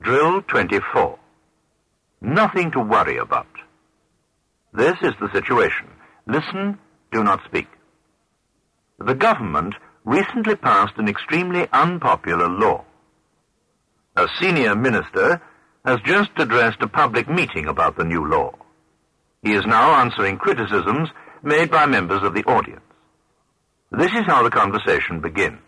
Drill 24. Nothing to worry about. This is the situation. Listen, do not speak. The government recently passed an extremely unpopular law. A senior minister has just addressed a public meeting about the new law. He is now answering criticisms made by members of the audience. This is how the conversation begins.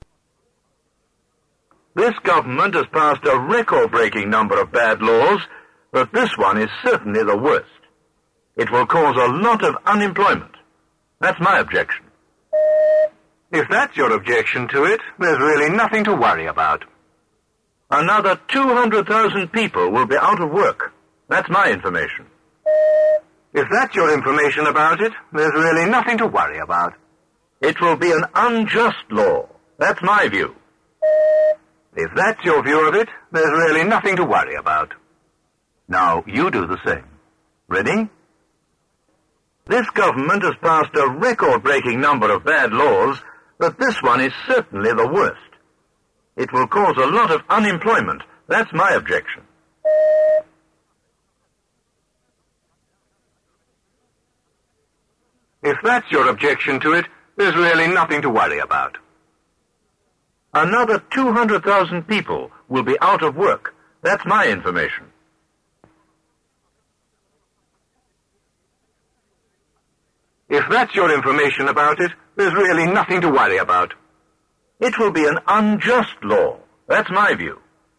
This government has passed a record-breaking number of bad laws, but this one is certainly the worst. It will cause a lot of unemployment. That's my objection. If that's your objection to it, there's really nothing to worry about. Another 200,000 people will be out of work. That's my information. If that's your information about it, there's really nothing to worry about. It will be an unjust law. That's my view. If that's your view of it, there's really nothing to worry about. Now, you do the same. Ready? This government has passed a record-breaking number of bad laws, but this one is certainly the worst. It will cause a lot of unemployment. That's my objection. If that's your objection to it, there's really nothing to worry about. Another 200,000 people will be out of work. That's my information. If that's your information about it, there's really nothing to worry about. It will be an unjust law. That's my view.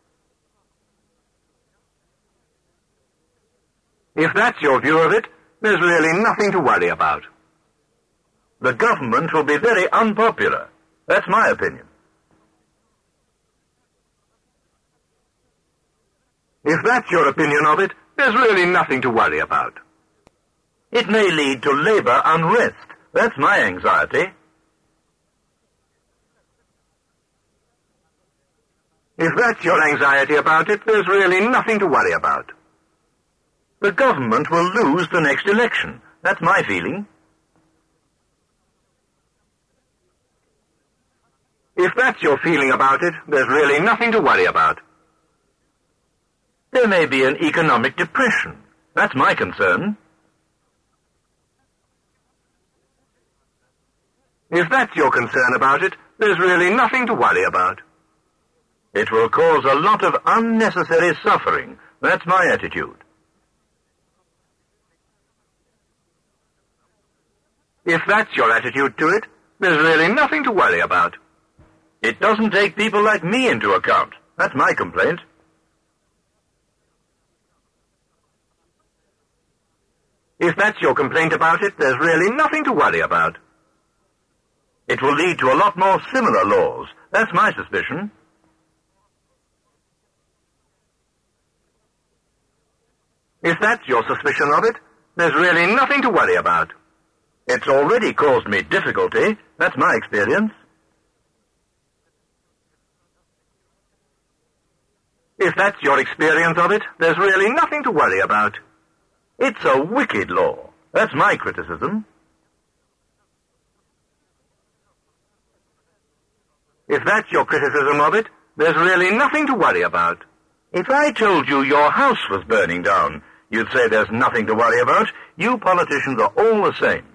If that's your view of it, there's really nothing to worry about. The government will be very unpopular. That's my opinion. If that's your opinion of it, there's really nothing to worry about. It may lead to labor unrest. That's my anxiety. If that's your anxiety about it, there's really nothing to worry about. The government will lose the next election. That's my feeling. If that's your feeling about it, there's really nothing to worry about. There may be an economic depression. That's my concern. If that's your concern about it, there's really nothing to worry about. It will cause a lot of unnecessary suffering. That's my attitude. If that's your attitude to it, there's really nothing to worry about. It doesn't take people like me into account. That's my complaint. If that's your complaint about it, there's really nothing to worry about. It will lead to a lot more similar laws. That's my suspicion. If that's your suspicion of it, there's really nothing to worry about. It's already caused me difficulty. That's my experience. If that's your experience of it, there's really nothing to worry about. It's a wicked law. That's my criticism. If that's your criticism of it, there's really nothing to worry about. If I told you your house was burning down, you'd say there's nothing to worry about. You politicians are all the same.